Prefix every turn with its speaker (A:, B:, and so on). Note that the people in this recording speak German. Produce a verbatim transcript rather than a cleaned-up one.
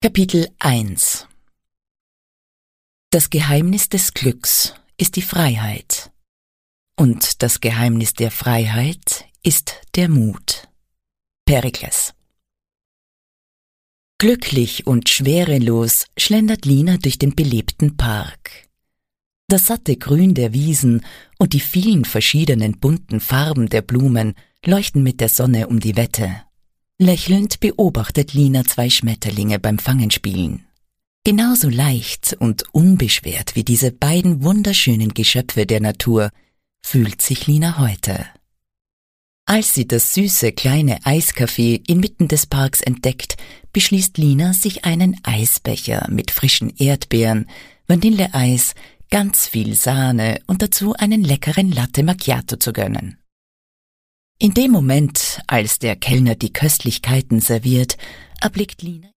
A: Kapitel eins. Das Geheimnis des Glücks ist die Freiheit, und das Geheimnis der Freiheit ist der Mut. Perikles. Glücklich und schwerelos schlendert Lina durch den belebten Park. Das satte Grün der Wiesen und die vielen verschiedenen bunten Farben der Blumen leuchten mit der Sonne um die Wette. Lächelnd beobachtet Lina zwei Schmetterlinge beim Fangenspielen. Genauso leicht und unbeschwert wie diese beiden wunderschönen Geschöpfe der Natur fühlt sich Lina heute. Als sie das süße kleine Eiscafé inmitten des Parks entdeckt, beschließt Lina, sich einen Eisbecher mit frischen Erdbeeren, Vanilleeis, ganz viel Sahne und dazu einen leckeren Latte Macchiato zu gönnen. In dem Moment, als der Kellner die Köstlichkeiten serviert, erblickt Lina